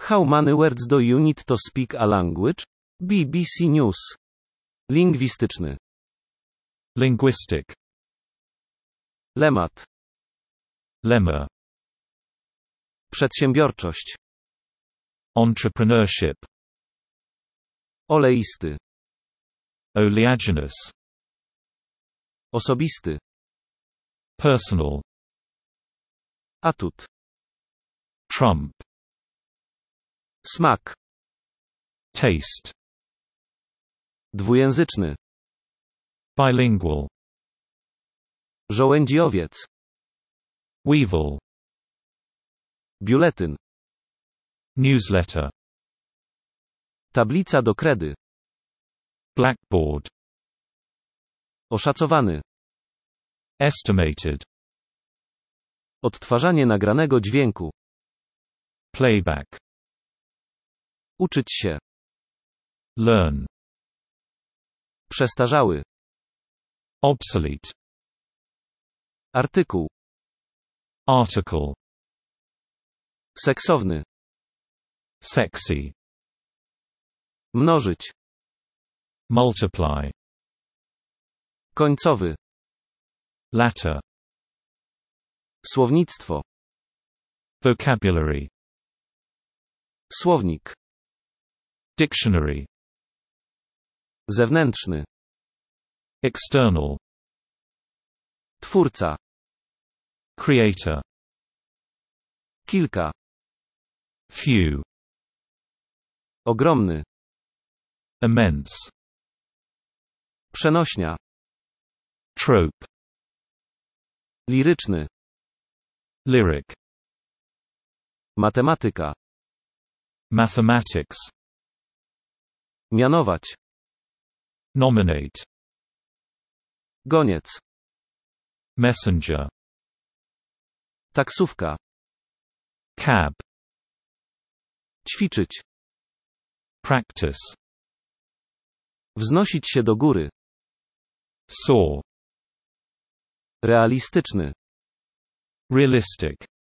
How many words do you need to speak a language? BBC News. Lingwistyczny. Linguistic. Lemat. Lemma. Przedsiębiorczość. Entrepreneurship. Oleisty. Oleaginous. Osobisty. Personal. Atut. Trump. Smak. Taste. Dwujęzyczny. Bilingual. Żołędziowiec. Weevil. Biuletyn. Newsletter. Tablica do kredy. Blackboard. Oszacowany. Estimated. Odtwarzanie nagranego dźwięku. Playback. Uczyć się. Learn. Przestarzały. Obsolete. Artykuł. Article. Seksowny. Sexy. Mnożyć. Multiply. Końcowy. Latter. Słownictwo. Vocabulary. Słownik. Dictionary. Zewnętrzny. External. Twórca. Creator. Kilka. Few. Ogromny. Immense. Przenośnia. Trope. Liryczny. Lyric. Matematyka. Mathematics. Mianować. Nominate. Goniec. Messenger. Taksówka. Cab. Ćwiczyć. Practice. Wznosić się do góry. Soar. Realistyczny. Realistic.